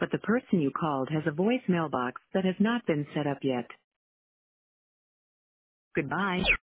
but the person you called has a voicemail box that has not been set up yet. Goodbye.